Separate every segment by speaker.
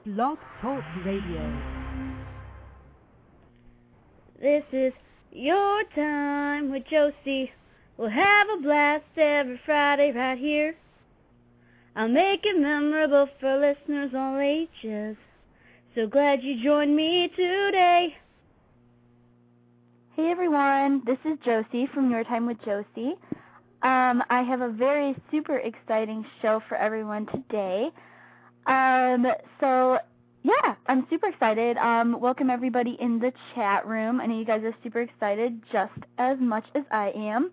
Speaker 1: Blog Talk Radio.
Speaker 2: This is your time with Josie. We'll have a blast every Friday right here. I'll make it memorable for listeners all ages. So glad you joined me today. Hey everyone, this is Josie from Your Time with Josie. I have a very super exciting show for everyone today. So yeah, I'm super excited. Welcome everybody in the chat room. I know you guys are super excited just as much as I am.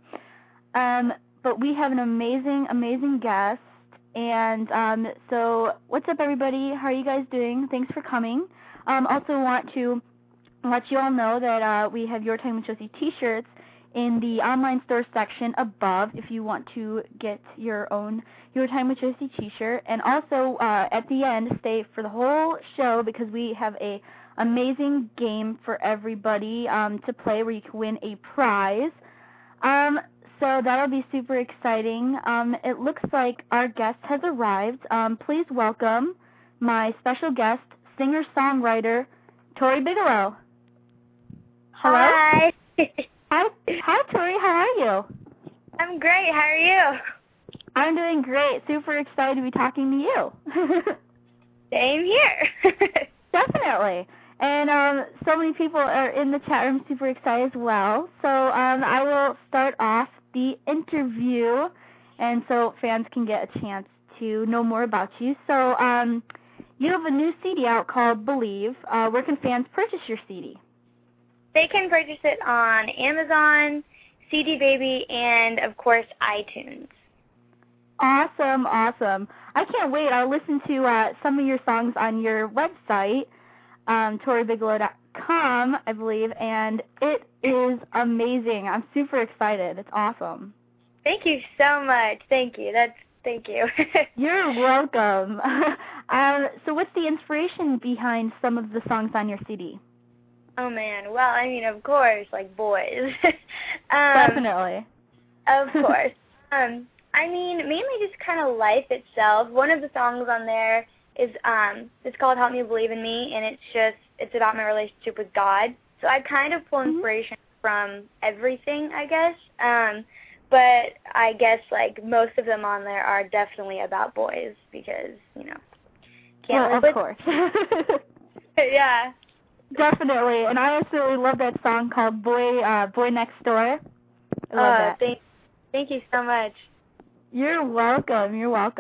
Speaker 2: But we have an amazing guest. And so what's up everybody? How are you guys doing? Thanks for coming. Also want to let you all know that we have Your Time with Josie t-shirts in the online store section above if you want to get your own Your Time with Josie t-shirt. And also at the end, stay for the whole show because we have a amazing game for everybody to play where you can win a prize. So that'll be super exciting. It looks like our guest has arrived. Please welcome my special guest, singer-songwriter, Tori Bigelow. Hello?
Speaker 3: Hi.
Speaker 2: Hi, Tori. How are you?
Speaker 3: I'm great. How are you?
Speaker 2: I'm doing great. Super excited to be talking to you.
Speaker 3: Same here.
Speaker 2: Definitely. And so many people are in the chat room super excited as well. So I will start off the interview, and so fans can get a chance to know more about you. So you have a new CD out called Believe. Where can fans purchase your CD?
Speaker 3: They can purchase it on Amazon, CD Baby, and, of course, iTunes.
Speaker 2: Awesome. I can't wait. I'll listen to some of your songs on your website, ToriBigelow.com, I believe, and it is amazing. I'm super excited. It's awesome.
Speaker 3: Thank you so much. Thank you. Thank you.
Speaker 2: You're welcome. So what's the inspiration behind some of the songs on your CD?
Speaker 3: Oh, man. Well, I mean, of course, like boys.
Speaker 2: Definitely.
Speaker 3: Of course. I mean, mainly just kind of life itself. One of the songs on there is it's called Help Me Believe in Me, and it's about my relationship with God. So I kind of pull inspiration from everything, I guess. But I guess like most of them on there are definitely about boys because, you know, can't live with.
Speaker 2: Of course.
Speaker 3: Yeah.
Speaker 2: Definitely, and I absolutely love that song called Boy Next Door. I love that.
Speaker 3: Thank you so much.
Speaker 2: You're welcome.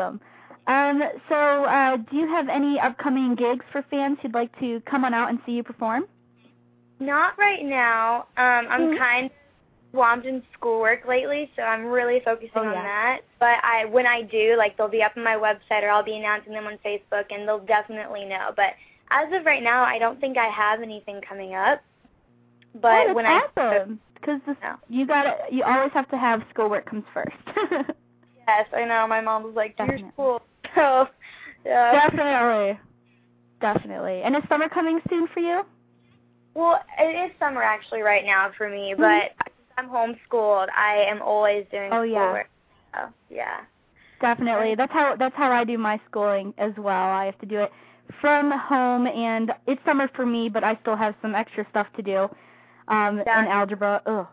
Speaker 2: So do you have any upcoming gigs for fans who'd like to come on out and see you perform?
Speaker 3: Not right now. I'm kind of swamped in schoolwork lately, so I'm really focusing on that. But when I do, like, they'll be up on my website or I'll be announcing them on Facebook, and they'll definitely know. But as of right now, I don't think I have anything coming up. But
Speaker 2: that's awesome. Because you always have to have schoolwork comes first.
Speaker 3: Yes, I know. My mom was like, "Do your school." So, yeah.
Speaker 2: Definitely. And is summer coming soon for you?
Speaker 3: Well, it is summer actually right now for me, but since I'm homeschooled, I am always doing schoolwork. So, yeah.
Speaker 2: Definitely. That's how I do my schooling as well. I have to do it from home, and it's summer for me, but I still have some extra stuff to do in algebra. Ugh.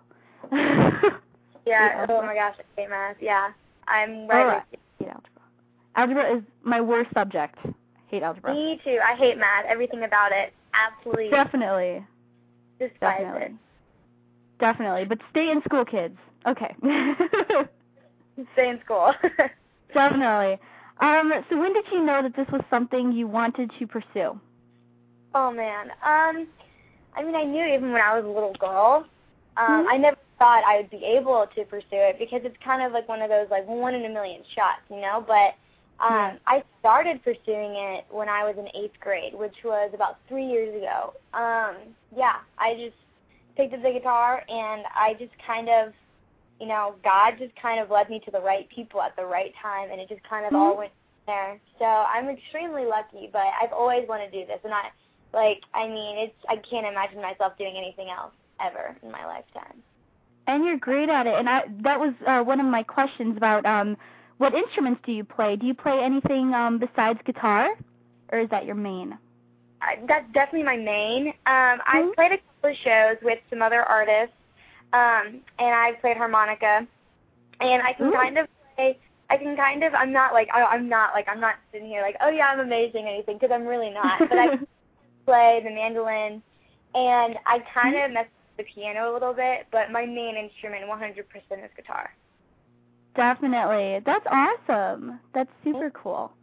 Speaker 3: Yeah. Oh my gosh, I hate math. Yeah. I'm right with you.
Speaker 2: I hate algebra. Algebra is my worst subject. I hate algebra.
Speaker 3: Me too. I hate math. Everything about it. Absolutely.
Speaker 2: Definitely.
Speaker 3: Despise it.
Speaker 2: Definitely. But stay in school, kids. Okay.
Speaker 3: Stay in school.
Speaker 2: Definitely. So when did you know that this was something you wanted to pursue?
Speaker 3: Oh, man. I mean, I knew even when I was a little girl. I never thought I would be able to pursue it because it's kind of like one of those, like, 1 in a million shots, you know? But I started pursuing it when I was in 8th grade, which was about 3 years ago. I just picked up the guitar, and I just kind of, you know, God just kind of led me to the right people at the right time, and it just kind of all went there. So I'm extremely lucky, but I've always wanted to do this, and I can't imagine myself doing anything else ever in my lifetime.
Speaker 2: And you're great at it, and that was one of my questions about what instruments do you play? Do you play anything besides guitar, or is that your main?
Speaker 3: that's definitely my main. I've played a couple of shows with some other artists, and I've played harmonica, and I can kind of play. I'm not sitting here like, oh yeah, I'm amazing or anything, because I'm really not. But I play the mandolin, and I kind of mess with the piano a little bit, but my main instrument 100% is guitar.
Speaker 2: Definitely. That's awesome. That's super cool.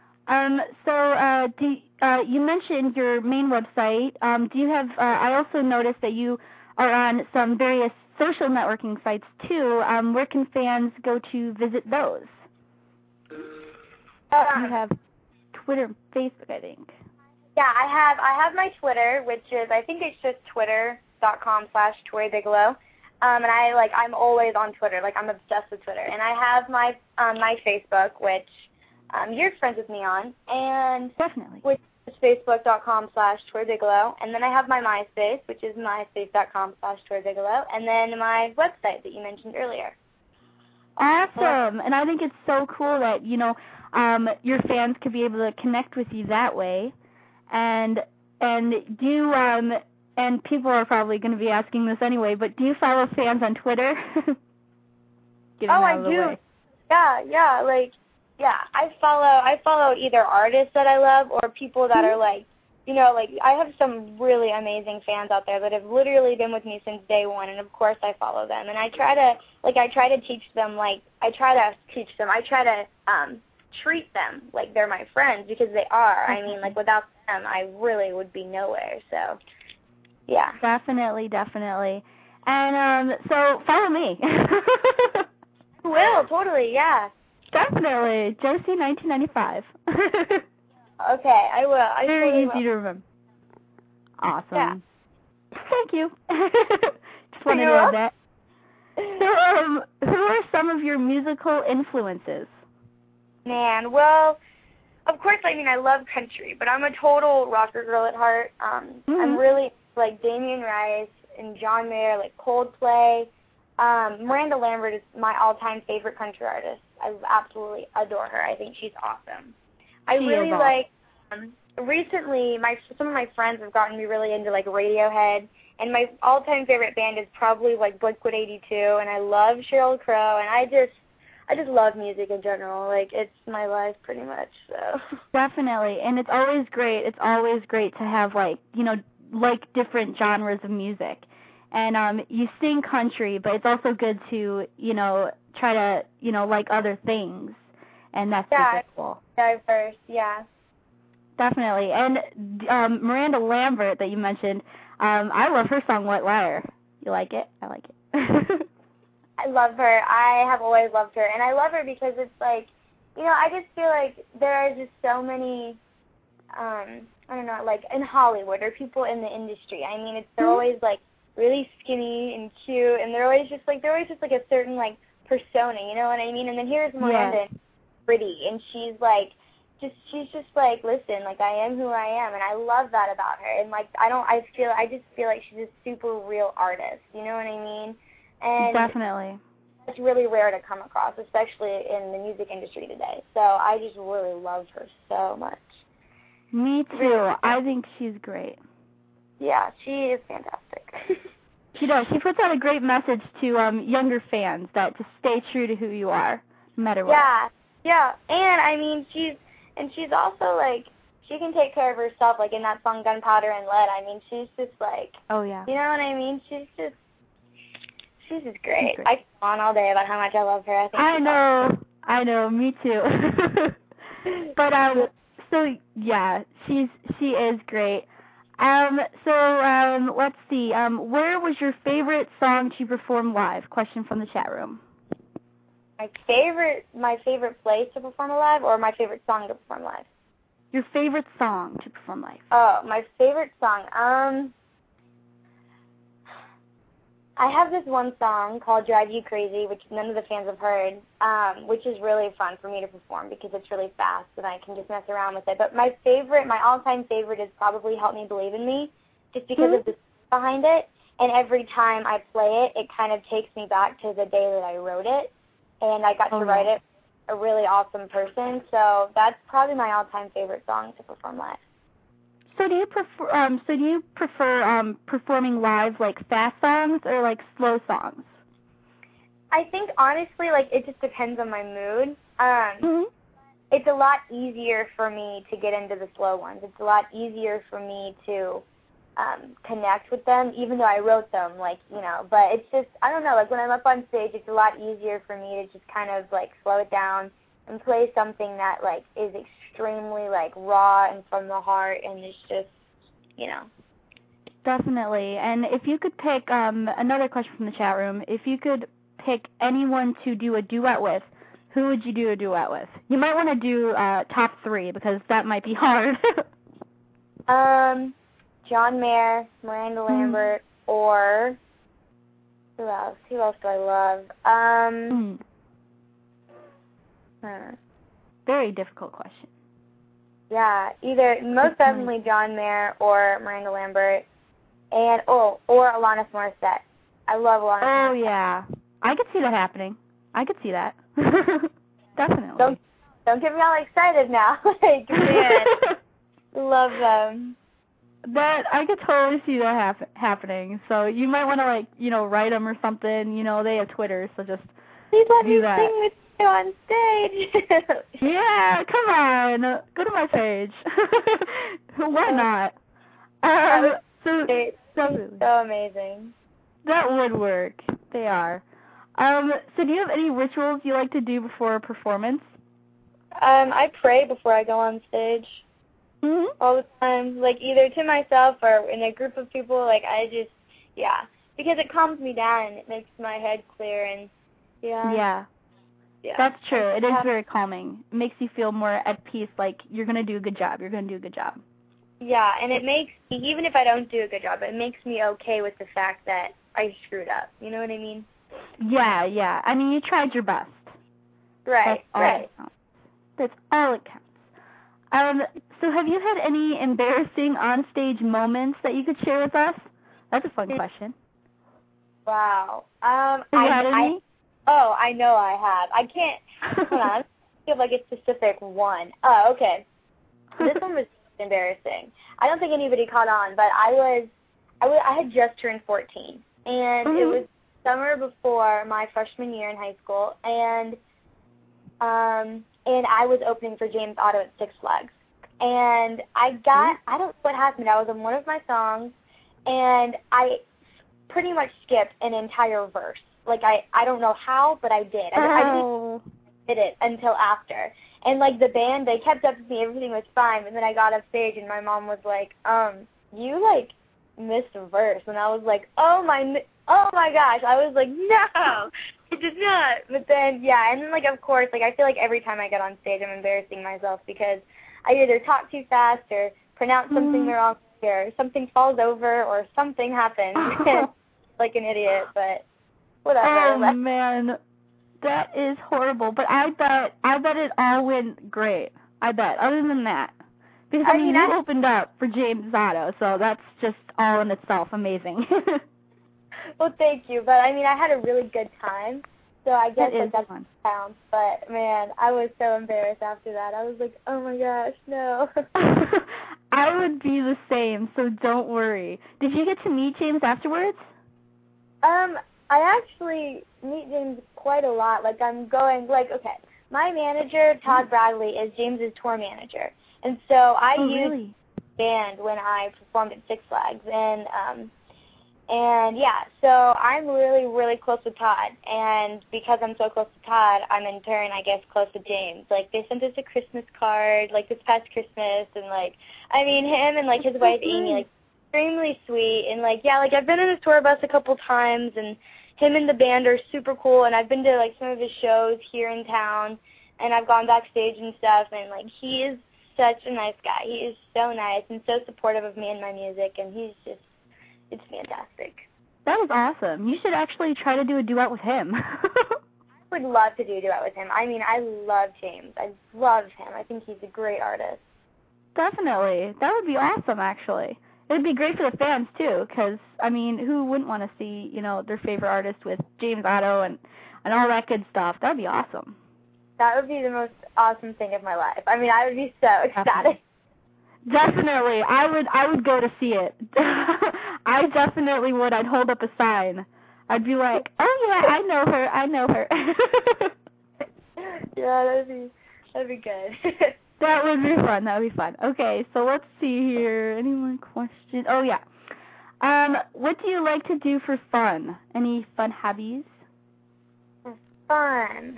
Speaker 2: You mentioned your main website. Do you have, I also noticed that you are on some various social networking sites too. Where can fans go to visit those? You have Twitter and Facebook, I think.
Speaker 3: Yeah, I have my Twitter, which is, I think it's just twitter.com/ToriBigelow. And I'm always on Twitter. Like, I'm obsessed with Twitter. And I have my Facebook, which you're friends with me on, and
Speaker 2: definitely,
Speaker 3: which is facebook.com/ToriBigelow. And then I have my MySpace, which is myspace.com/ToriBigelow, and then my website that you mentioned earlier.
Speaker 2: Awesome. And I think it's so cool that, your fans could be able to connect with you that way. And do and people are probably going to be asking this anyway, but do you follow fans on Twitter?
Speaker 3: I do. I follow either artists that I love or people that are I have some really amazing fans out there that have literally been with me since day one, and of course I follow them. And I try to teach them, I try to treat them like they're my friends, because they are. I mean, without them, I really would be nowhere. So, yeah.
Speaker 2: Definitely. And so follow me.
Speaker 3: I will, totally, yeah.
Speaker 2: Definitely. Josie 1995.
Speaker 3: Okay, I will.
Speaker 2: Very
Speaker 3: totally
Speaker 2: easy to remember. Awesome.
Speaker 3: Yeah.
Speaker 2: Thank you. Just wanted to add that. So, who are some of your musical influences?
Speaker 3: Man, well, of course, I love country, but I'm a total rocker girl at heart. I'm really like Damien Rice and John Mayer, like Coldplay. Miranda Lambert is my all-time favorite country artist. I absolutely adore her. I think she's awesome. I really like, recently, some of my friends have gotten me really into, Radiohead, and my all-time favorite band is probably, Blink-182, and I love Sheryl Crow, and I just love music in general. It's my life pretty much, so.
Speaker 2: Definitely, and it's always great. It's always great to have, different genres of music. And you sing country, but it's also good to, try to, like other things. And that's super cool.
Speaker 3: Diverse, yeah.
Speaker 2: Definitely. And Miranda Lambert that you mentioned, I love her song, White Liar. You like it? I like it.
Speaker 3: I love her. I have always loved her. And I love her because it's I just feel like there are just so many, I don't know, in Hollywood or people in the industry. I mean, they're always, really skinny and cute, and they're always just a certain, persona, you know what I mean? And then here's Miranda, pretty, and she's just listen, I am who I am, and I love that about her. And I just feel like she's a super real artist, you know what I mean? And
Speaker 2: definitely.
Speaker 3: It's really rare to come across, especially in the music industry today. So I just really love her so much.
Speaker 2: Me too. I think she's great.
Speaker 3: Yeah, she is fantastic.
Speaker 2: She does. She puts out a great message to younger fans that to stay true to who you are, no matter what.
Speaker 3: Yeah. And I mean, she's also she can take care of herself. In that song Gunpowder and Lead. I mean, she's just
Speaker 2: oh yeah.
Speaker 3: You know what I mean? She's just great. I can go on all day about how much I love her.
Speaker 2: I know. Me too. But so yeah, she is great. Let's see. Where was your favorite song to perform live? Question from the chat room.
Speaker 3: My favorite place to perform live, or my favorite song to perform live?
Speaker 2: Your favorite song to perform live.
Speaker 3: Oh, my favorite song. I have this one song called Drive You Crazy, which none of the fans have heard, which is really fun for me to perform because it's really fast and I can just mess around with it. But my all-time favorite is probably Help Me Believe in Me, just because of the behind it. And every time I play it, it kind of takes me back to the day that I wrote it. And I got to write it a really awesome person. So that's probably my all-time favorite song to perform live.
Speaker 2: So do you prefer performing live like fast songs or like slow songs?
Speaker 3: I think honestly, like it just depends on my mood.
Speaker 2: Mm-hmm.
Speaker 3: It's a lot easier for me to get into the slow ones. It's a lot easier for me to connect with them, even though I wrote them, like, you know. But it's just, I don't know, like when I'm up on stage, it's a lot easier for me to just kind of like slow it down and play something that like is extremely like raw and from the heart, and it's just, you know.
Speaker 2: Definitely. And if you could pick another question from the chat room, if you could pick anyone to do a duet with, who would you do a duet with? You might want to do top 3 because that might be hard.
Speaker 3: John Mayer, Miranda Lambert, or who else? Who else do I love?
Speaker 2: Very difficult question.
Speaker 3: Yeah, either most definitely John Mayer or Miranda Lambert, and or Alanis Morissette. I love Alanis Morissette.
Speaker 2: Oh yeah, I could see that happening. I could see that. Definitely.
Speaker 3: Don't get me all excited now. Like, man, love them.
Speaker 2: That I could totally see that happening. So you might want to, like, you know, write them or something. You know, they have Twitter, so just
Speaker 3: please let
Speaker 2: do
Speaker 3: me
Speaker 2: that.
Speaker 3: sing with you on stage.
Speaker 2: Yeah, come on, go to my page. Why not? So
Speaker 3: amazing.
Speaker 2: That would work. They are. So do you have any rituals you like to do before a performance?
Speaker 3: I pray before I go on stage.
Speaker 2: Mm-hmm.
Speaker 3: All the time, like either to myself or in a group of people. Like I just, because it calms me down and it makes my head clear, and
Speaker 2: Yeah. That's true. It is very calming. It makes you feel more at peace, like you're going to do a good job. You're going to do a good job.
Speaker 3: Yeah, and it makes me, even if I don't do a good job, it makes me okay with the fact that I screwed up. You know what I mean?
Speaker 2: Yeah. I mean, you tried your best.
Speaker 3: Right,
Speaker 2: That's all it counts. So have you had any embarrassing onstage moments that you could share with us? That's a fun question.
Speaker 3: Wow.
Speaker 2: Have you had any?
Speaker 3: I know I have. I can't, hold on, I have like a specific one. Oh, okay. This one was embarrassing. I don't think anybody caught on, but I had just turned 14, and it was summer before my freshman year in high school, and I was opening for James Otto at Six Flags. And I don't know what happened. I was on one of my songs, and I pretty much skipped an entire verse. Like, I don't know how, but I did. I did it until after. And, like, the band, they kept up with me. Everything was fine. And then I got off stage, and my mom was like, you, like, missed a verse. And I was like, oh, my gosh. I was like, no, I did not. But then, and then, like, of course, like, I feel like every time I get on stage, I'm embarrassing myself because I either talk too fast or pronounce something wrong or something falls over or something happens. Like an idiot, but whatever.
Speaker 2: Oh, man. That is horrible. But I bet it all went great. I bet. Other than that. Because, I mean, you opened up for James Otto, so that's just all in itself amazing.
Speaker 3: Well, thank you. But, I mean, I had a really good time. So I guess that
Speaker 2: fun.
Speaker 3: Counts, but man, I was so embarrassed after that. I was like, oh my gosh, no.
Speaker 2: I would be the same, so don't worry. Did you get to meet James afterwards?
Speaker 3: I actually meet James quite a lot. Like, I'm going, like, okay, my manager, Todd Bradley, is James's tour manager. And so I used the band when I performed at Six Flags. And so I'm really, really close with Todd. And because I'm so close to Todd, I'm in turn, I guess, close to James. Like, they sent us a Christmas card, like, this past Christmas. And, like, I mean, him and, like, his wife, Amy, like, extremely sweet. And, like, like, I've been in his tour bus a couple times. And him and the band are super cool. And I've been to, like, some of his shows here in town. And I've gone backstage and stuff. And, like, he is such a nice guy. He is so nice and so supportive of me and my music. And he's just... it's fantastic.
Speaker 2: That was awesome. You should actually try to do a duet with him.
Speaker 3: I would love to do a duet with him. I mean, I love James. I love him. I think he's a great artist.
Speaker 2: Definitely. That would be awesome, actually. It would be great for the fans, too, because, I mean, who wouldn't want to see, you know, their favorite artist with James Otto and all that good stuff? That would be awesome.
Speaker 3: That would be the most awesome thing of my life. I mean, I would be so ecstatic.
Speaker 2: Definitely. Definitely. I would go to see it. I definitely would. I'd hold up a sign. I'd be like, oh yeah, I know her.
Speaker 3: Yeah, that'd be good.
Speaker 2: That would be fun. Okay, so let's see here. Any more questions? Oh yeah. What do you like to do for fun? Any fun hobbies?
Speaker 3: For fun.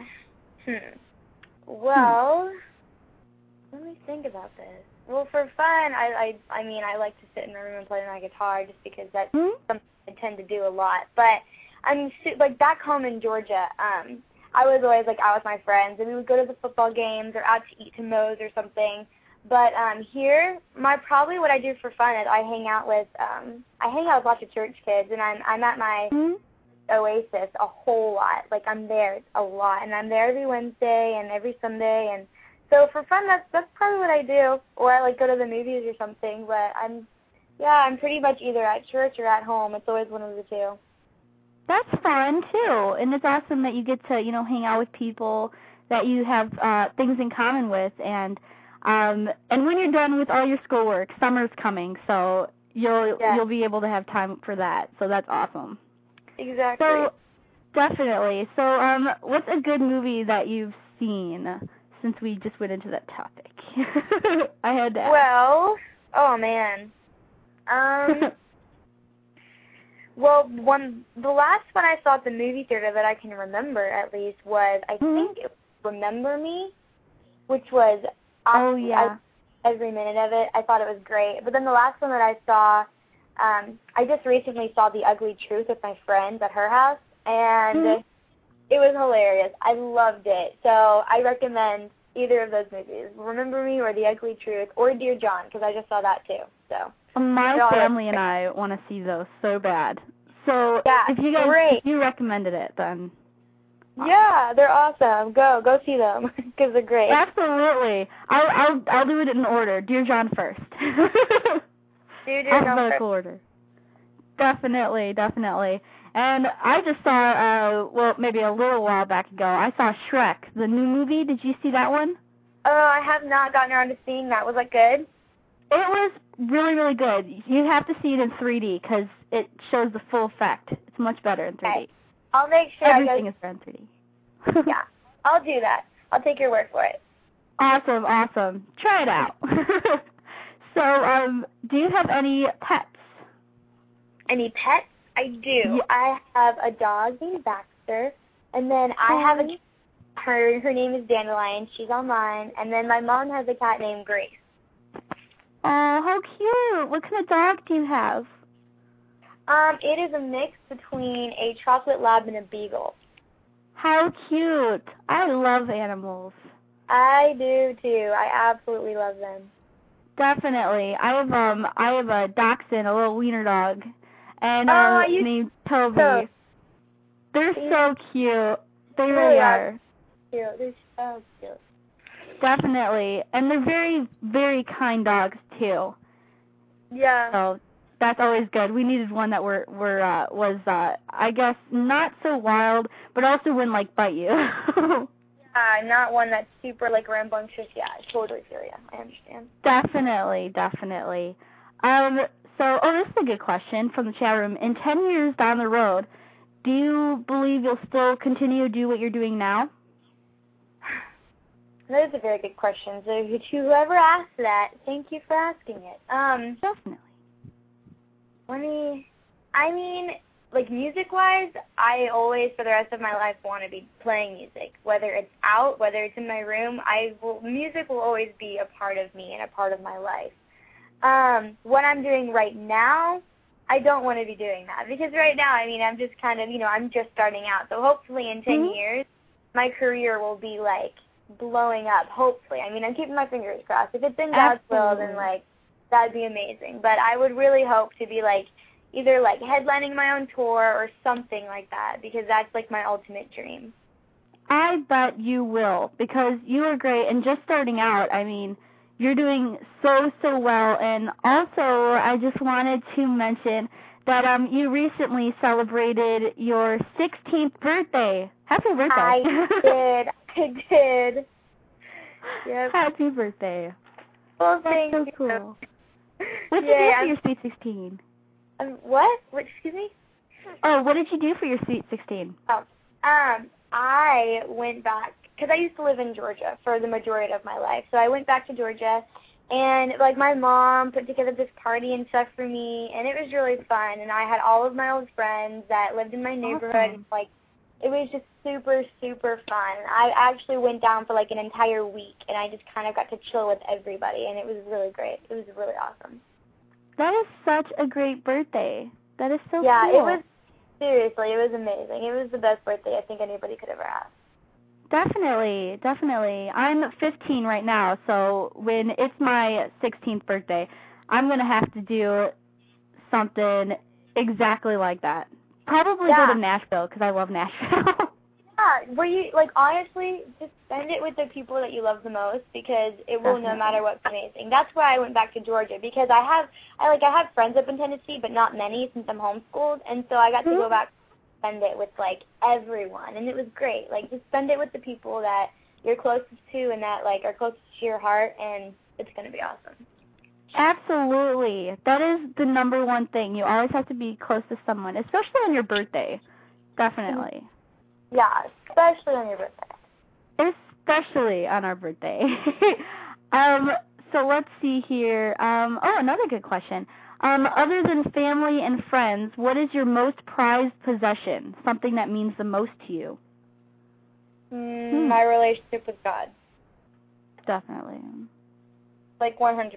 Speaker 3: Well, let me think about this. Well, for fun, I mean, I like to sit in my room and play my guitar just because that's something I tend to do a lot. But I mean, like back home in Georgia, I was always like out with my friends, and we would go to the football games or out to eat to Moe's or something. But here, probably what I do for fun is I hang out with lots of church kids, and I'm at my Oasis a whole lot. Like I'm there a lot, and I'm there every Wednesday and every Sunday, and so for fun, that's probably what I do. Or I like go to the movies or something. But I'm pretty much either at church or at home. It's always one of the two.
Speaker 2: That's fun too, and it's awesome that you get to hang out with people that you have things in common with, and when you're done with all your schoolwork, summer's coming, so you'll be able to have time for that. So that's awesome.
Speaker 3: Exactly.
Speaker 2: So definitely. So what's a good movie that you've seen since we just went into that topic? I had to ask.
Speaker 3: Well, oh man. Well, the last one I saw at the movie theater that I can remember at least was I think it was Remember Me, which was every minute of it. I thought it was great. But then the last one that I saw, I just recently saw The Ugly Truth with my friends at her house, and it was hilarious. I loved it. So I recommend either of those movies, Remember Me or The Ugly Truth, or Dear John, because I just saw that too. So
Speaker 2: my family and I want to see those so bad. So if you recommended it, then
Speaker 3: yeah, they're awesome. Go see them because they're great.
Speaker 2: Absolutely. I'll do it in order. Dear John first.
Speaker 3: Dear John
Speaker 2: Alphabetical order. Definitely. And I just saw, maybe a little while back ago, I saw Shrek, the new movie. Did you see that one?
Speaker 3: Oh, I have not gotten around to seeing that. Was it good?
Speaker 2: It was really, really good. You have to see it in 3D because it shows the full effect. It's much better in 3D.
Speaker 3: Okay. I'll make sure
Speaker 2: everything is better in 3D.
Speaker 3: Yeah, I'll do that. I'll take your word for it.
Speaker 2: Awesome. Try it out. So, do you have any pets?
Speaker 3: Any pets? I do.
Speaker 2: Yeah.
Speaker 3: I have a dog named Baxter, and then I have her name is Dandelion. She's on mine, and then my mom has a cat named Grace.
Speaker 2: Oh, how cute. What kind of dog do you have?
Speaker 3: It is a mix between a chocolate lab and a beagle.
Speaker 2: How cute. I love animals.
Speaker 3: I do too. I absolutely love them.
Speaker 2: Definitely. I have a dachshund, a little wiener dog, and named Toby. They're so cute. They really are.
Speaker 3: Cute. They're so cute.
Speaker 2: Definitely. And they're very, very kind dogs too.
Speaker 3: Yeah.
Speaker 2: So that's always good. We needed one that was I guess not so wild, but also wouldn't bite you.
Speaker 3: Not one that's super rambunctious. Yeah, I totally feel you. I understand.
Speaker 2: Definitely. So, this is a good question from the chat room. In 10 years down the road, do you believe you'll still continue to do what you're doing now?
Speaker 3: That is a very good question. So, whoever asked that, thank you for asking it.
Speaker 2: Definitely.
Speaker 3: Music-wise, I always, for the rest of my life, want to be playing music. Whether it's out, whether it's in my room, music will always be a part of me and a part of my life. What I'm doing right now, I don't want to be doing that. Because right now, I'm just kind of, I'm just starting out. So hopefully in 10 years, my career will be, blowing up, hopefully. I'm keeping my fingers crossed. If it's in God's will, then, that'd be amazing. But I would really hope to be, either, headlining my own tour or something like that, because that's, my ultimate dream.
Speaker 2: I bet you will, because you are great, and just starting out, you're doing so well, and also I just wanted to mention that you recently celebrated your 16th birthday. Happy birthday.
Speaker 3: I did. Yep.
Speaker 2: Happy birthday.
Speaker 3: Well,
Speaker 2: That's
Speaker 3: thank
Speaker 2: so
Speaker 3: you.
Speaker 2: cool. What did you do for your Sweet 16?
Speaker 3: What? Excuse me?
Speaker 2: Oh, what did you do for your Sweet 16?
Speaker 3: Oh, I went back, because I used to live in Georgia for the majority of my life. So I went back to Georgia, and, like, my mom put together this party and stuff for me, and it was really fun. And I had all of my old friends that lived in my neighborhood.
Speaker 2: Awesome.
Speaker 3: Like, it was just super, super fun. I actually went down for, like, an entire week, and I just kind of got to chill with everybody, and it was really great. It was really awesome.
Speaker 2: That is such a great birthday. That is so
Speaker 3: Yeah,
Speaker 2: cool.
Speaker 3: it was, seriously, it was amazing. It was the best birthday I think anybody could ever have.
Speaker 2: Definitely, definitely. I'm 15 right now, so when it's my 16th birthday, I'm going to have to do something exactly like that. Probably go to Nashville, because I love Nashville.
Speaker 3: Yeah, where you, like, honestly, just spend it with the people that you love the most, because it will no matter what, be amazing. That's why I went back to Georgia, because I have friends up in Tennessee, but not many since I'm homeschooled, and so I got to go back and spend it with, like, everyone, and it was great. Like, just spend it with the people that you're closest to and that, like, are closest to your heart, and it's going to be awesome.
Speaker 2: Absolutely. That is the number one thing. You always have to be close to someone, especially on your birthday. Definitely.
Speaker 3: Yeah, especially on your birthday.
Speaker 2: Especially on our birthday. So let's see here. Another good question. Other than family and friends, what is your most prized possession? Something that means the most to you?
Speaker 3: My relationship with God.
Speaker 2: Definitely.
Speaker 3: Like 100%.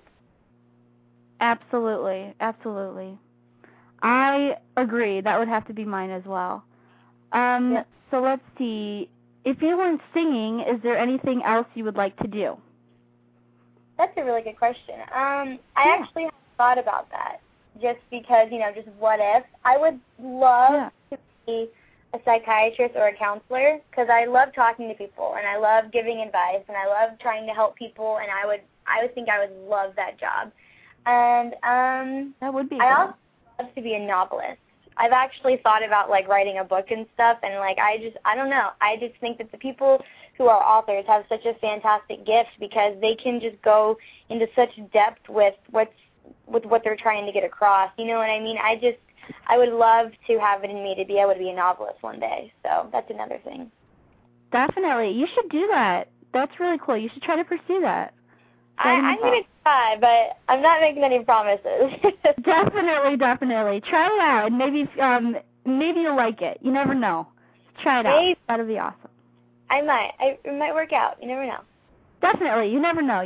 Speaker 2: Absolutely. Absolutely. I agree. That would have to be mine as well. So let's see. If you weren't singing, is there anything else you would like to do?
Speaker 3: That's a really good question. I actually have thought about that, just because, just what if. I would love to be a psychiatrist or a counselor, because I love talking to people, and I love giving advice, and I love trying to help people, and I would think I would love that job. And
Speaker 2: that would be
Speaker 3: I also love to be a novelist. I've actually thought about, like, writing a book and stuff, and, like, I don't know. I just think that the people who are authors have such a fantastic gift, because they can just go into such depth with what they're trying to get across. You know what I mean? I would love to have it in me to be able to be a novelist one day. So that's another thing.
Speaker 2: Definitely. You should do that. That's really cool. You should try to pursue that.
Speaker 3: I'm going to try, but I'm not making any promises.
Speaker 2: Definitely. Try it out, and maybe you'll like it. You never know. Try it out. That'll be awesome.
Speaker 3: I might. It might work out. You never know.
Speaker 2: Definitely. You never know.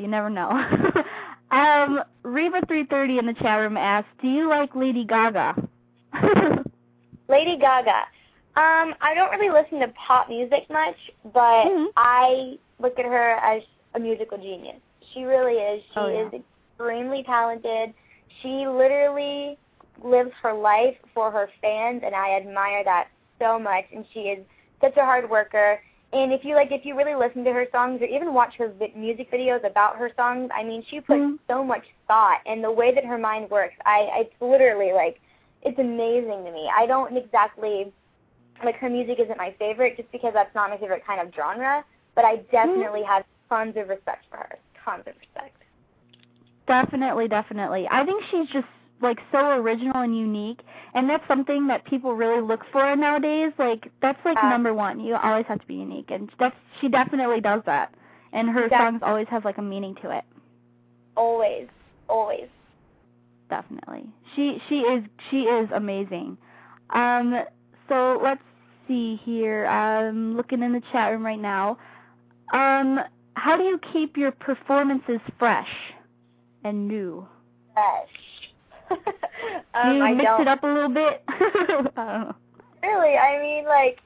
Speaker 2: Reba330 in the chat room asks, do you like Lady Gaga?
Speaker 3: Lady Gaga. I don't really listen to pop music much, but I look at her as a musical genius. She really is. She is extremely talented. She literally lives her life for her fans, and I admire that so much. And she is such a hard worker. And if you really listen to her songs or even watch her music videos about her songs, I mean, she puts so much thought, and the way that her mind works, it's literally, like, it's amazing to me. I don't exactly, like, her music isn't my favorite just because that's not my favorite kind of genre, but I definitely have tons of respect for her. Tons of respect.
Speaker 2: Definitely. I think she's just, like, so original and unique, and that's something that people really look for nowadays. Like, that's, like, number one. You always have to be unique, and she definitely does that. And her songs always have, like, a meaning to it.
Speaker 3: Always.
Speaker 2: Definitely. She is amazing. So let's see here. I'm looking in the chat room right now. How do you keep your performances fresh and new?
Speaker 3: Fresh.
Speaker 2: Do you mix it up a little bit? I don't know.
Speaker 3: Really? I mean, like,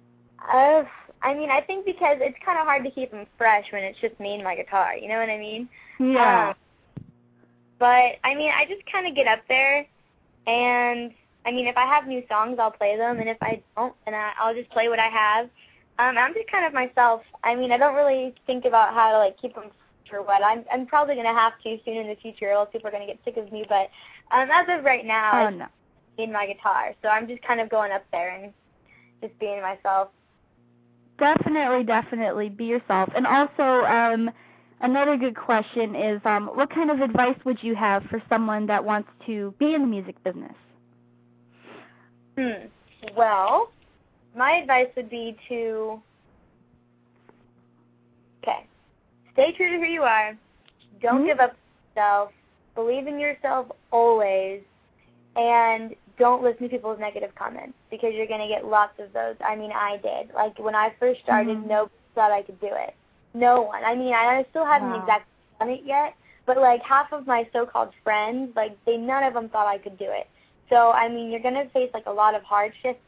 Speaker 3: I think because it's kind of hard to keep them fresh when it's just me and my guitar. You know what I mean?
Speaker 2: Yeah.
Speaker 3: But, I mean, I just kind of get up there, and, I mean, if I have new songs, I'll play them, and if I don't, then I'll just play what I have. I'm just kind of myself. I mean, I don't really think about how to, like, keep them fresh or what. I'm probably going to have to soon in the future, or else people are going to get sick of me, but as of right now, it's me and my guitar, so I'm just kind of going up there and just being myself.
Speaker 2: Definitely be yourself. And also, another good question is, what kind of advice would you have for someone that wants to be in the music business?
Speaker 3: Well, my advice would be to, stay true to who you are. Don't give up on yourself. Believe in yourself always. And don't listen to people's negative comments because you're going to get lots of those. I mean, I did. Like, when I first started, nobody thought I could do it. No one. I mean, I still haven't exactly done it yet, but, like, half of my so-called friends, like, none of them thought I could do it. So, I mean, you're going to face, like, a lot of hardships,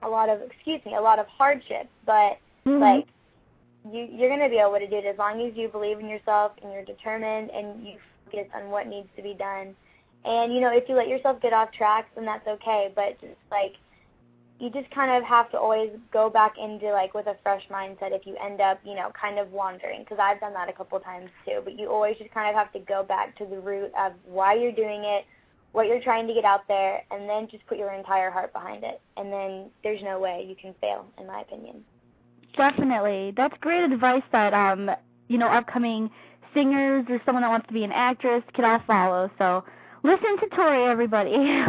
Speaker 3: but, like, you're going to be able to do it as long as you believe in yourself and you're determined and you focus on what needs to be done. And, you know, if you let yourself get off track, then that's okay. But, just, like, you just kind of have to always go back into, like, with a fresh mindset if you end up, you know, kind of wandering. Because I've done that a couple times, too. But you always just kind of have to go back to the root of why you're doing it, what you're trying to get out there, and then just put your entire heart behind it. And then there's no way you can fail, in my opinion.
Speaker 2: Definitely. That's great advice that, you know, upcoming singers or someone that wants to be an actress can all follow. So listen to Tori, everybody.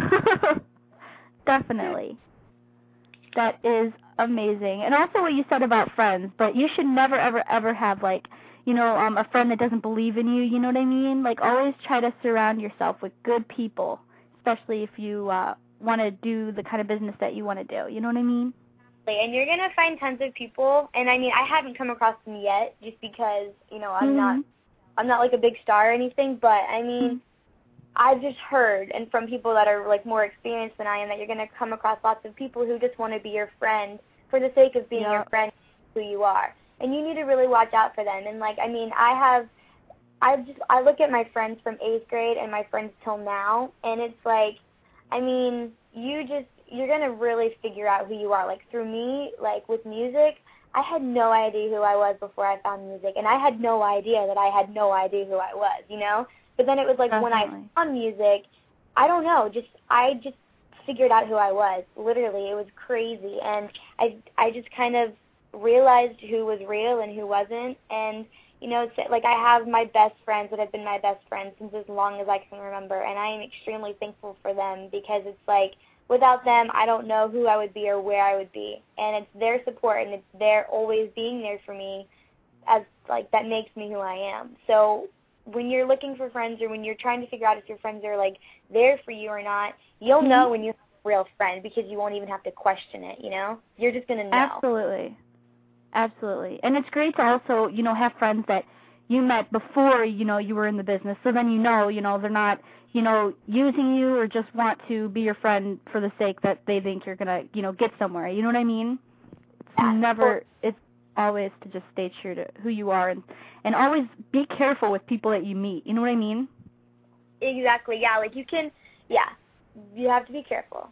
Speaker 2: Definitely. That is amazing. And also what you said about friends, but you should never, ever, ever have, like, you know, a friend that doesn't believe in you, you know what I mean? Like, always try to surround yourself with good people, especially if you want to do the kind of business that you want to do, you know what I mean?
Speaker 3: And you're going to find tons of people, and I mean, I haven't come across them yet just because, you know, I'm not like a big star or anything, but I mean, I've just heard, and from people that are, like, more experienced than I am, that you're going to come across lots of people who just want to be your friend for the sake of being your friend, who you are. And you need to really watch out for them. And, like, I mean, I look at my friends from 8th grade and my friends till now, and it's like, I mean, you're going to really figure out who you are. Like, through me, like, with music, I had no idea who I was before I found music, and I had no idea that I had no idea who I was, you know? But then it was like when I found music, I don't know, I just figured out who I was. Literally, it was crazy, and I just kind of realized who was real and who wasn't. And you know, it's like I have my best friends that have been my best friends since as long as I can remember, and I am extremely thankful for them because it's like without them, I don't know who I would be or where I would be. And it's their support and it's their always being there for me as like that makes me who I am. So when you're looking for friends or when you're trying to figure out if your friends are, like, there for you or not, you'll know when you have a real friend because you won't even have to question it, you know? You're just going to know.
Speaker 2: Absolutely. Absolutely. And it's great to also, you know, have friends that you met before, you know, you were in the business. So then you know, they're not, you know, using you or just want to be your friend for the sake that they think you're going to, you know, get somewhere. You know what I mean? It's always to just stay true to who you are and always be careful with people that you meet. You know what I mean?
Speaker 3: Exactly. Yeah, like you have to be careful.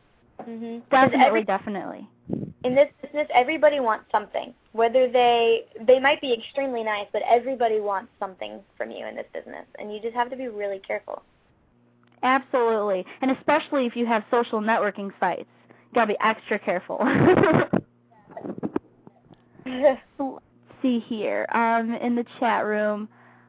Speaker 2: Definitely.
Speaker 3: In this business, everybody wants something. Whether they might be extremely nice, but everybody wants something from you in this business, and you just have to be really careful.
Speaker 2: Absolutely, and especially if you have social networking sites, you gotta be extra careful. Let's see here. In the chat room,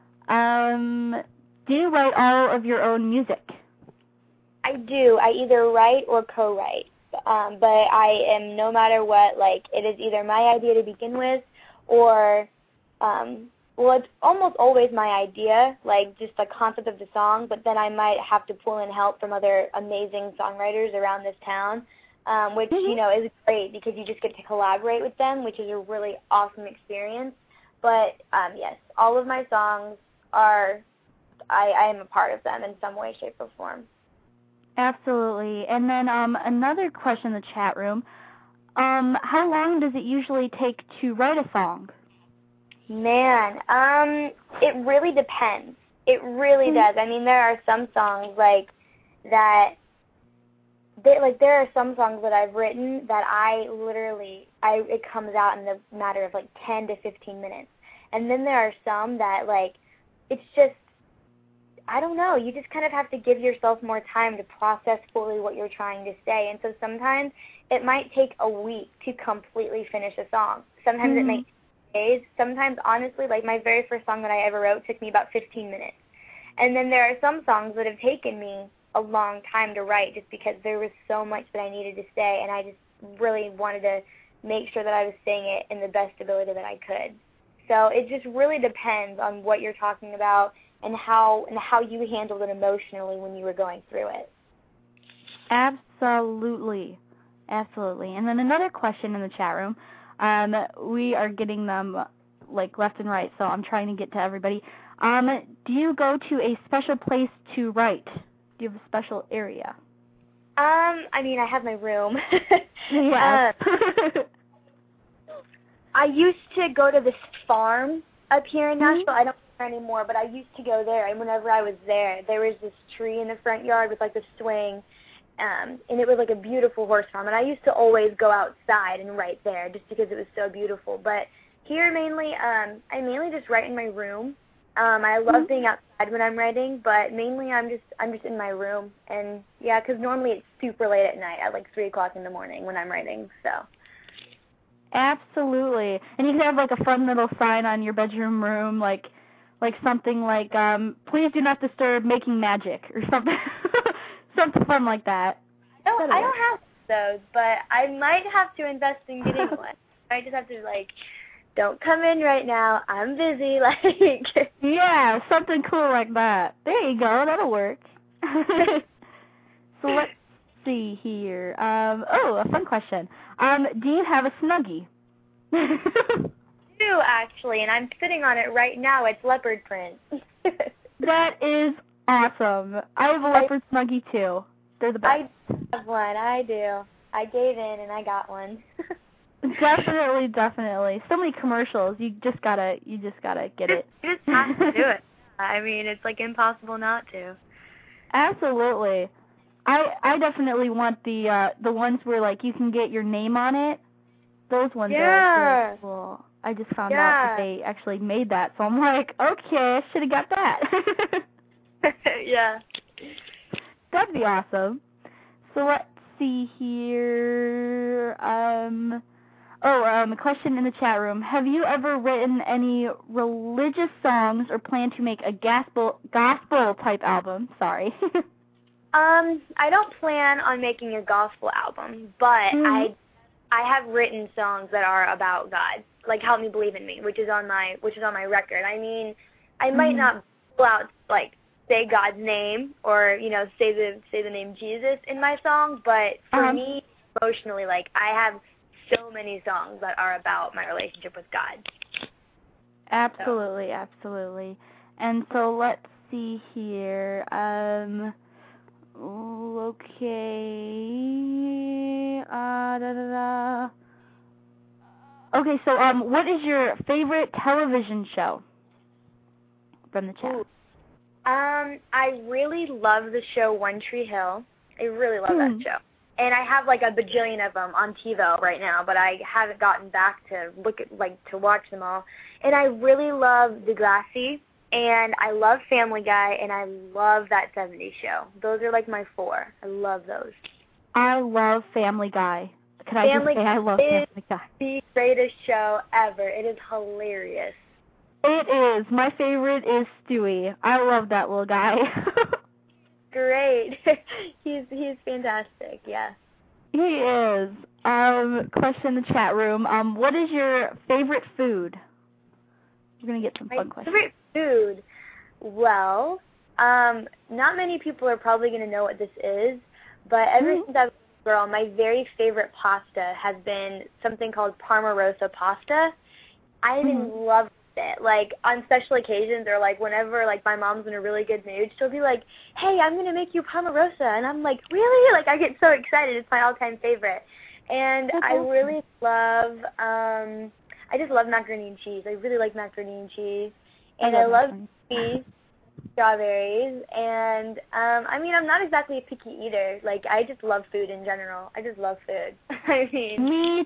Speaker 2: do you write all of your own music?
Speaker 3: I do. I either write or co-write. But I am, no matter what, like, it is either my idea to begin with or, it's almost always my idea, like, just the concept of the song, but then I might have to pull in help from other amazing songwriters around this town, which, you know, is great because you just get to collaborate with them, which is a really awesome experience. But, yes, all of my songs I am a part of them in some way, shape, or form.
Speaker 2: Absolutely. And then another question in the chat room, how long does it usually take to write a song?
Speaker 3: Man, it really depends. It really does. I mean, there are some songs like that. There are some songs that I've written that it comes out in the matter of like 10 to 15 minutes, and then there are some that like it's just, I don't know, you just kind of have to give yourself more time to process fully what you're trying to say. And so sometimes it might take a week to completely finish a song. Sometimes it might take days. Sometimes, honestly, like my very first song that I ever wrote took me about 15 minutes. And then there are some songs that have taken me a long time to write just because there was so much that I needed to say, and I just really wanted to make sure that I was saying it in the best ability that I could. So it just really depends on what you're talking about and how you handled it emotionally when you were going through it.
Speaker 2: Absolutely. Absolutely. And then another question in the chat room. We are getting them like left and right, so I'm trying to get to everybody. Do you go to a special place to write? Do you have a special area?
Speaker 3: I mean, I have my room.
Speaker 2: Yeah.
Speaker 3: I used to go to this farm up here in Nashville. I don't there anymore, but I used to go there, and whenever I was there was this tree in the front yard with like the swing, and it was like a beautiful horse farm, and I used to always go outside and write there just because it was so beautiful. But here mainly, I mainly just write in my room. I love being outside when I'm writing, but mainly I'm just in my room, and yeah, because normally it's super late at night, at like 3 o'clock in the morning when I'm writing, so.
Speaker 2: Absolutely. And you can have like a fun little sign on your bedroom room, like something like, please do not disturb making magic or something. Something fun like that.
Speaker 3: I don't have those, but I might have to invest in getting one. I just have to like, don't come in right now, I'm busy, like. Yeah,
Speaker 2: something cool like that. There you go, that'll work. So let's see here. A fun question. Do you have a Snuggie?
Speaker 3: I do, actually, and I'm sitting on it right now. It's leopard print.
Speaker 2: That is awesome. I have a leopard Snuggie, too. They're the best.
Speaker 3: I have one. I do. I gave in, and I got one.
Speaker 2: Definitely. So many commercials. You just gotta get it.
Speaker 3: You just have to do it. I mean, it's like impossible not to.
Speaker 2: Absolutely. I definitely want the ones where like you can get your name on it. Those ones are really cool. I just found out that they actually made that, so I'm like, okay, I should have got that.
Speaker 3: Yeah.
Speaker 2: That'd be awesome. So let's see here. A question in the chat room. Have you ever written any religious songs or plan to make a gospel type album? Sorry.
Speaker 3: I don't plan on making a gospel album, but I have written songs that are about God, like "Help Me Believe in Me," which is on my record. I mean, I might not pull out like say God's name or say the name Jesus in my song, but for me emotionally, like I have so many songs that are about my relationship with God.
Speaker 2: Absolutely. And so let's see here. Okay, so what is your favorite television show from the chat?
Speaker 3: I really love the show One Tree Hill. I really love that show. And I have like a bajillion of them on TiVo right now, but I haven't gotten back to to watch them all. And I really love Degrassi, and I love Family Guy, and I love That 70s Show. Those are like my 4. I love those.
Speaker 2: I love Family Guy. Can I just say I love Family Guy?
Speaker 3: The greatest show ever. It is hilarious.
Speaker 2: It is. My favorite is Stewie. I love that little guy.
Speaker 3: Great. He's fantastic, yeah.
Speaker 2: He is. Question in the chat room. What is your favorite food? We're going to get some fun questions.
Speaker 3: My favorite food? Well, not many people are probably going to know what this is, but ever since I was a girl, my very favorite pasta has been something called Parma Rosa pasta. I'm in love with it. Like, on special occasions or, like, whenever, like, my mom's in a really good mood, she'll be like, hey, I'm going to make you Parma Rosa. And I'm like, really? Like, I get so excited. It's my all-time favorite. And I really love, I just love macaroni and cheese. I really like macaroni and cheese. And I love cheese, strawberries. And, I mean, I'm not exactly a picky eater. Like, I just love food in general. I just love food. I mean.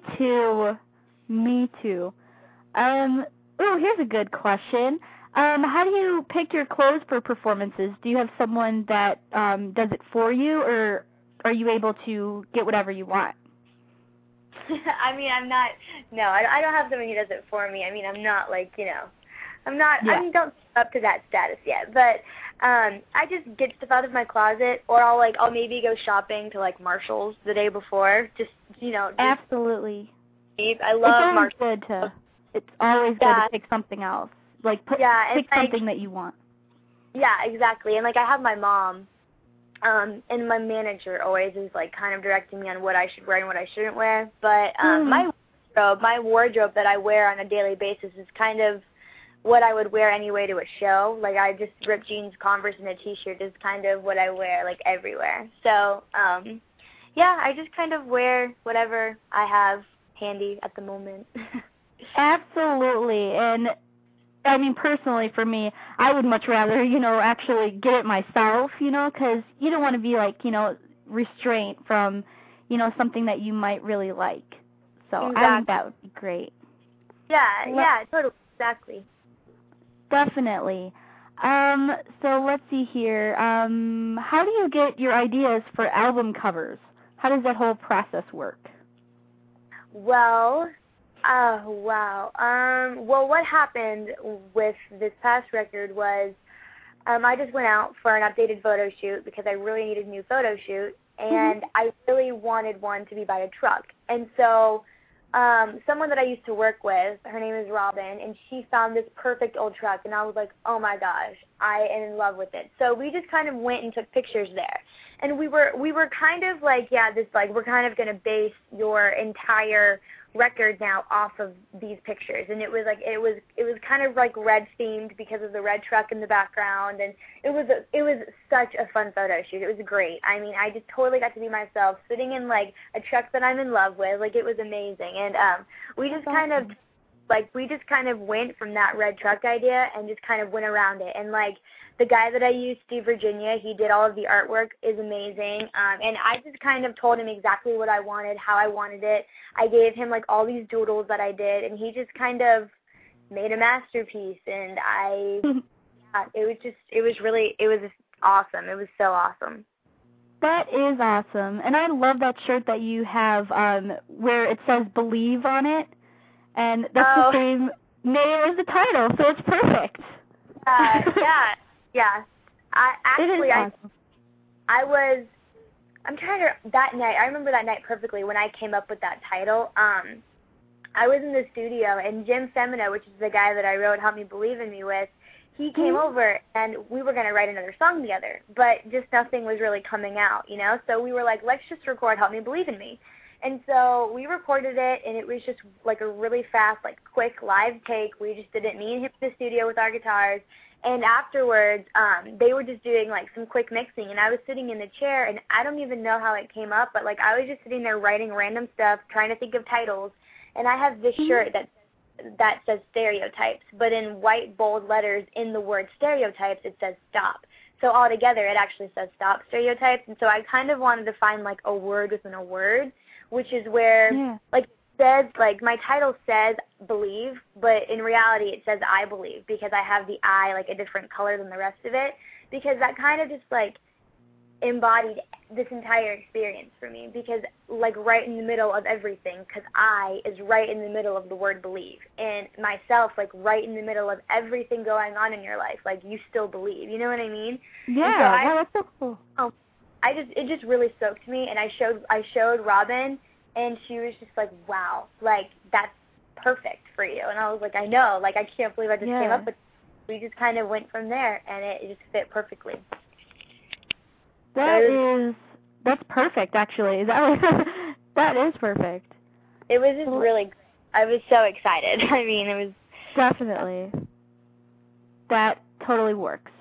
Speaker 2: Me too. Here's a good question. How do you pick your clothes for performances? Do you have someone that does it for you, or are you able to get whatever you want?
Speaker 3: I mean, I'm not. No, I don't have someone who does it for me. I mean, I'm not like, I'm not.
Speaker 2: Yeah.
Speaker 3: I don't up to that status yet. But I just get stuff out of my closet, or I'll maybe go shopping to like Marshalls the day before. Just
Speaker 2: Absolutely.
Speaker 3: I love Marshalls.
Speaker 2: It's always good to pick something else. Like pick something that you want.
Speaker 3: Yeah, exactly. And like I have my mom. And my manager always is like kind of directing me on what I should wear and what I shouldn't wear. But my wardrobe that I wear on a daily basis is kind of what I would wear anyway to a show. Like I just ripped jeans, Converse, and a T-shirt is kind of what I wear like everywhere. So yeah, I just kind of wear whatever I have handy at the moment.
Speaker 2: Absolutely. And I mean, personally, for me, I would much rather, actually get it myself, because you don't want to be, like, restraint from, something that you might really like. So
Speaker 3: exactly.
Speaker 2: I think that would be great.
Speaker 3: Yeah, totally, exactly.
Speaker 2: Definitely. So let's see here. How do you get your ideas for album covers? How does that whole process work?
Speaker 3: Well, wow. Well, what happened with this past record was I just went out for an updated photo shoot because I really needed a new photo shoot, and I really wanted one to be by a truck. And so someone that I used to work with, her name is Robin, and she found this perfect old truck, and I was like, oh my gosh, I am in love with it. So we just kind of went and took pictures there. And we were kind of like, we're kind of going to base your entire record now off of these pictures. And it was kind of like red themed because of the red truck in the background, and it was such a fun photo shoot. It was great. I mean, I just totally got to be myself, sitting in like a truck that I'm in love with. Like, it was amazing. And we just kind of went from that red truck idea and just kind of went around it. And like the guy that I used, Steve Virginia, he did all of the artwork, is amazing. And I just kind of told him exactly what I wanted, how I wanted it. I gave him like all these doodles that I did, and he just kind of made a masterpiece. And it was awesome. It was so awesome.
Speaker 2: That is awesome. And I love that shirt that you have where it says Believe on it. And that's the same name as the title, so it's perfect. Yeah. That night, I remember that night perfectly when I came up with that title. I was in the studio, and Jim Femina, which is the guy that I wrote Help Me Believe in Me with, he came over, and we were going to write another song together, but just nothing was really coming out, So we were like, let's just record Help Me Believe in Me. And so we recorded it, and it was just like a really fast, like quick live take. We just did it, me and him in the studio with our guitars. And afterwards, they were just doing like some quick mixing, and I was sitting in the chair, and I don't even know how it came up, but like I was just sitting there writing random stuff, trying to think of titles. And I have this shirt that says Stereotypes, but in white bold letters in the word Stereotypes, it says Stop. So altogether, it actually says Stop Stereotypes. And so I kind of wanted to find like a word within a word, which is where like it says, like my title says Believe, but in reality it says I Believe, because I have the I like a different color than the rest of it, because that kind of just like embodied this entire experience for me, because like right in the middle of everything, because I is right in the middle of the word believe, and myself like right in the middle of everything going on in your life, like you still believe, you know what I mean? Yeah, that's so cool.
Speaker 3: It just really spoke to me, and I showed Robin, and she was just like, wow, like that's perfect for you. And I was like, I know, like I can't believe I just came up with it. We just kind of went from there, and it just fit perfectly.
Speaker 2: That's perfect, actually. That is perfect.
Speaker 3: It was just really, I was so excited. I mean, it was
Speaker 2: definitely. That totally works.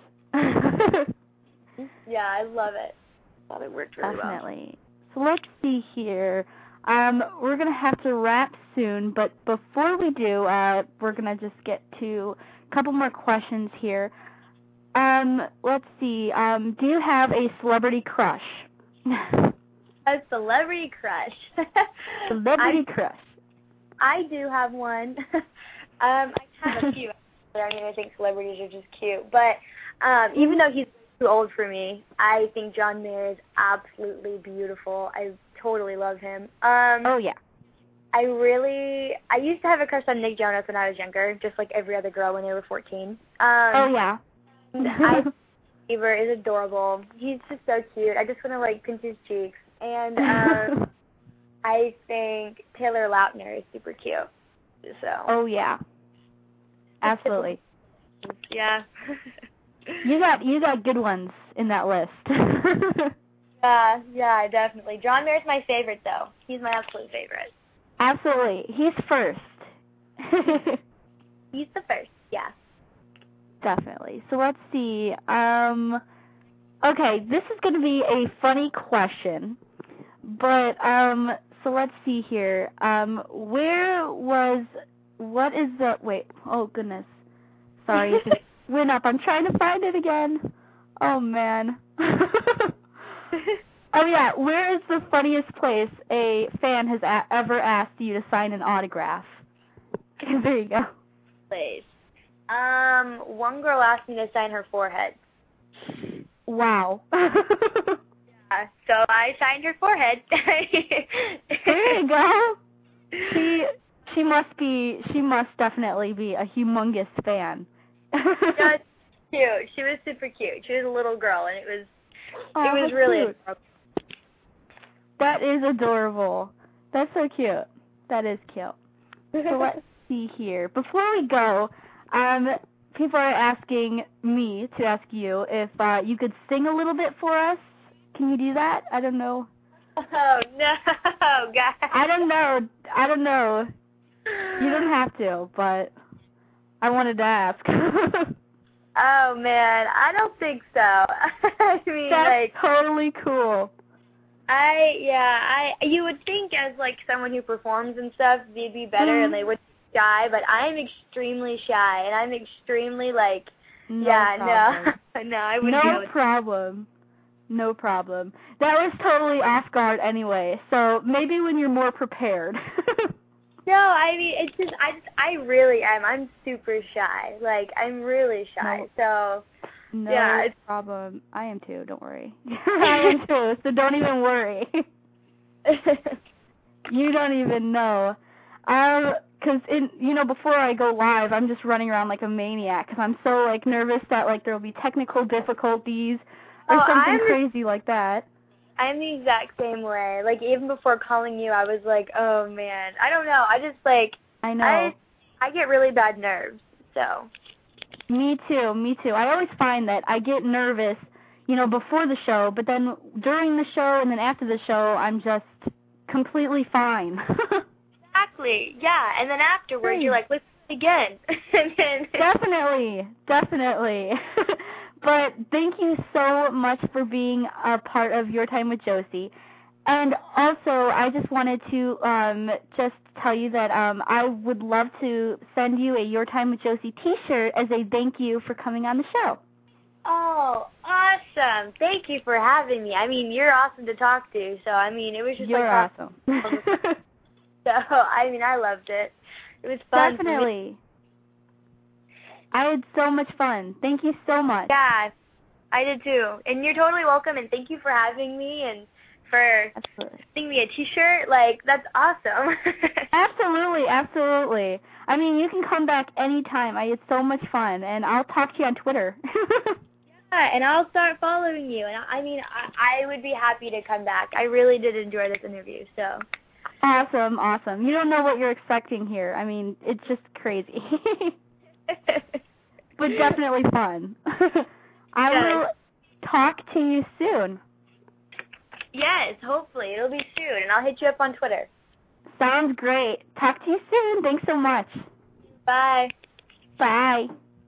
Speaker 3: Yeah, I love it. I thought it worked really well.
Speaker 2: Definitely. So let's see here. We're going to have to wrap soon, but before we do, we're going to just get to a couple more questions here. Let's see. Do you have a celebrity crush?
Speaker 3: A celebrity crush?
Speaker 2: Crush.
Speaker 3: I do have one. I have a few. I mean, I think celebrities are just cute. But even though he's too old for me, I think John Mayer is absolutely beautiful. I totally love him.
Speaker 2: Oh, yeah.
Speaker 3: I used to have a crush on Nick Jonas when I was younger, just like every other girl when they were 14.
Speaker 2: Oh, yeah.
Speaker 3: Bieber is adorable. He's just so cute. I just want to, like, pinch his cheeks. And I think Taylor Lautner is super cute. So.
Speaker 2: Oh, yeah. Absolutely.
Speaker 3: Yeah.
Speaker 2: You got good ones in that list.
Speaker 3: Yeah, definitely. John Mayer's my favorite, though. He's my absolute favorite.
Speaker 2: Absolutely. He's first.
Speaker 3: He's the first, yeah.
Speaker 2: Definitely. So let's see. Okay, this is going to be a funny question. But, so let's see here. Wait, oh goodness. Sorry, it just went up. I'm trying to find it again. Oh, man. Oh, yeah, where is the funniest place a fan has ever asked you to sign an autograph? There you go.
Speaker 3: Place. One girl asked me to sign her forehead.
Speaker 2: Wow.
Speaker 3: Yeah, so I signed her forehead.
Speaker 2: There you go. She must definitely be a humongous fan.
Speaker 3: That's cute. She was super cute. She was a little girl, and it was really
Speaker 2: cute. Adorable. That is adorable. That's so cute. That is cute. So let's see here. Before we go, people are asking me to ask you if you could sing a little bit for us. Can you do that? I don't know.
Speaker 3: Oh, no, guys.
Speaker 2: I don't know. You don't have to, but I wanted to ask.
Speaker 3: Oh, man, I don't think so. I mean,
Speaker 2: that's totally cool.
Speaker 3: You would think as, like, someone who performs and stuff, they'd be better and they would be shy, but I'm extremely shy, and I'm extremely, like,
Speaker 2: no, I wouldn't
Speaker 3: do it.
Speaker 2: No problem. That was totally off guard anyway, so maybe when you're more prepared.
Speaker 3: No, I mean, it's just, I really am. I'm super shy. Like, I'm really shy, so...
Speaker 2: No problem. I am too, don't worry. I am too, so don't even worry. You don't even know. Because, before I go live, I'm just running around like a maniac because I'm so, like, nervous that, like, there will be technical difficulties or something crazy like that.
Speaker 3: I'm the exact same way. Like, even before calling you, I was like, oh, man. I don't know. I just, like...
Speaker 2: I know.
Speaker 3: I get really bad nerves, so...
Speaker 2: Me too. I always find that I get nervous, before the show, but then during the show and then after the show, I'm just completely fine.
Speaker 3: Exactly. Yeah, and then afterwards, you're like, let's again. And then...
Speaker 2: Definitely. But thank you so much for being a part of Your Time with Josie. And also, I just wanted to just tell you that I would love to send you a Your Time with Josie t-shirt as a thank you for coming on the show.
Speaker 3: Oh, awesome. Thank you for having me. I mean, you're awesome to talk to, so, I mean, it was just
Speaker 2: You're awesome.
Speaker 3: So, I mean, I loved it. It was fun.
Speaker 2: Definitely. I had so much fun. Thank you so much.
Speaker 3: Yeah, I did too. And you're totally welcome, and thank you for having me and for sending me a t-shirt. Like, that's awesome.
Speaker 2: Absolutely. I mean, you can come back anytime. I had so much fun, and I'll talk to you on Twitter.
Speaker 3: Yeah, and I'll start following you. And I would be happy to come back. I really did enjoy this interview, so.
Speaker 2: Awesome. You don't know what you're expecting here. I mean, it's just crazy. But definitely fun. I will talk to you soon.
Speaker 3: Yes, hopefully. It'll be soon, and I'll hit you up on Twitter.
Speaker 2: Sounds great. Talk to you soon. Thanks so much.
Speaker 3: Bye.
Speaker 2: Bye.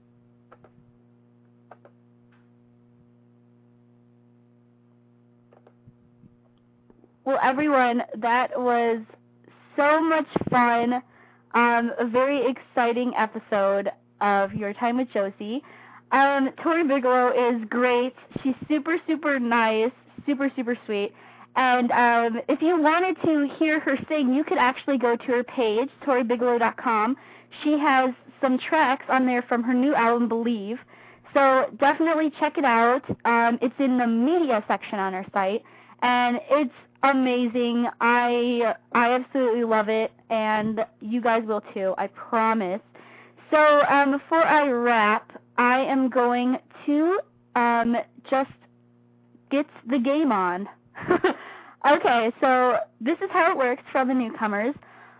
Speaker 2: Well, everyone, that was so much fun. A very exciting episode of Your Time with Josie. Tori Bigelow is great. She's super, super nice, super, super sweet. And if you wanted to hear her sing, you could actually go to her page, ToriBigelow.com. She has some tracks on there from her new album, Believe. So definitely check it out. It's in the media section on our site. and it's amazing. I absolutely love it, and you guys will too, I promise. So before I wrap, I am going to just get the game on. Okay, so this is how it works for the newcomers.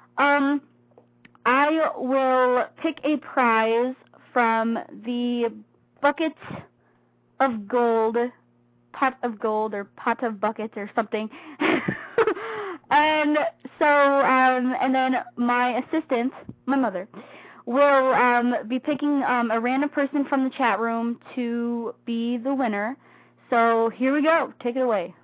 Speaker 2: I will pick a prize from the bucket of gold, pot of gold, or pot of buckets, or something. And so, and then my assistant, my mother, will be picking a random person from the chat room to be the winner. So here we go. Take it away.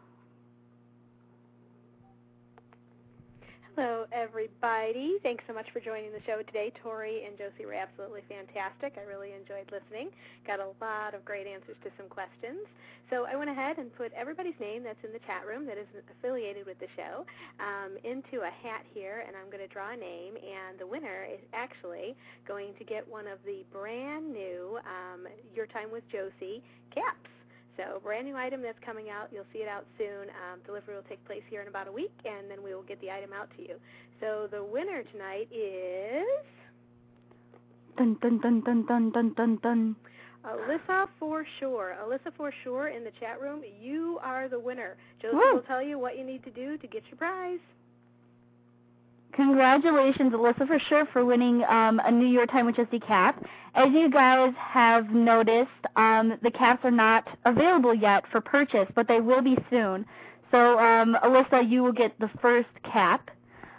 Speaker 1: Hello, everybody. Thanks so much for joining the show today. Tori and Josie were absolutely fantastic. I really enjoyed listening. Got a lot of great answers to some questions. So I went ahead and put everybody's name that's in the chat room that is affiliated with the show into a hat here, and I'm going to draw a name, and the winner is actually going to get one of the brand new Your Time with Josie caps. So brand new item that's coming out. You'll see it out soon. Delivery will take place here in about a week, and then we will get the item out to you. So the winner tonight is...
Speaker 2: Dun, dun, dun, dun, dun, dun, dun, dun.
Speaker 1: Alyssa For Sure. Alyssa For Sure in the chat room, you are the winner. Josie will tell you what you need to do to get your prize.
Speaker 2: Congratulations, Alyssa, for sure, for winning a New Your Time with Josie cap. As you guys have noticed, the caps are not available yet for purchase, but they will be soon. So, Alyssa, you will get the first cap,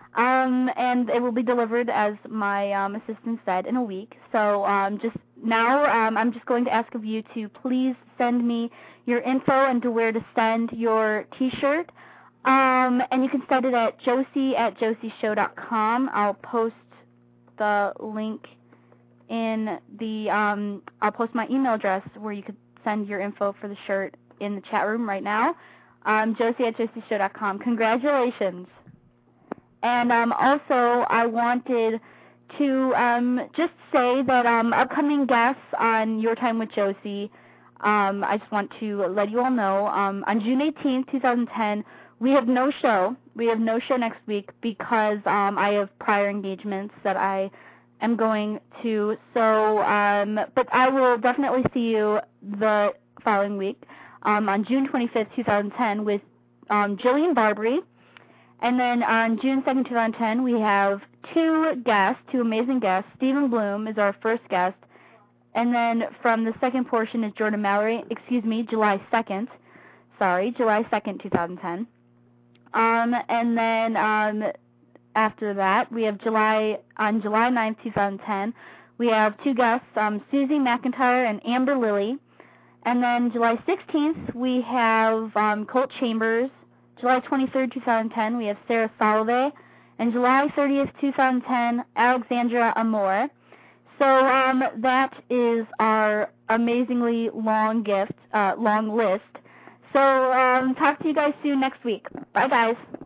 Speaker 2: and it will be delivered, as my assistant said, in a week. So, just now, I'm just going to ask of you to please send me your info and to where to send your T-shirt. And you can send it at josie@josieshow.com. I'll post the link in the, I'll post my email address where you could send your info for the shirt in the chat room right now. Josie@josieshow.com. Congratulations. And also, I wanted to just say that upcoming guests on Your Time with Josie, I just want to let you all know, on June 18th, 2010, we have no show. We have no show next week because I have prior engagements that I am going to. So, but I will definitely see you the following week on June 25th, 2010 with Jillian Barbary. And then on June 2nd, 2010, we have two amazing guests. Stephen Bloom is our first guest. And then from the second portion is Jordan Mallory, July 2nd. July 2nd, 2010. And then after that, we have July 9th, 2010, we have two guests, Susie McIntyre and Amber Lilly. And then July 16th, we have Colt Chambers. July 23rd, 2010, we have Sarah Salve. And July 30th, 2010, Alexandra Amore. So that is our amazingly long list. So talk to you guys soon next week. Bye, guys.